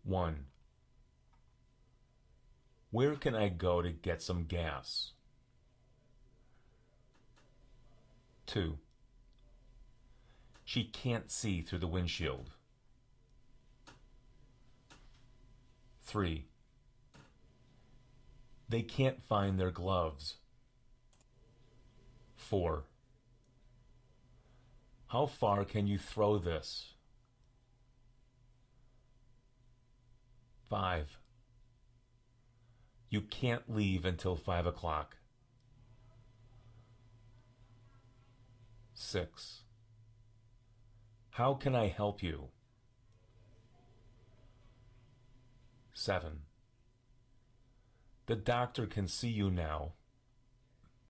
1. Where can I go to get some gas? 2. She can't see through the windshield. 3. They can't find their gloves. 4. How far can you throw this? 5. You can't leave until 5 o'clock. 6. How can I help you? 7. The doctor can see you now.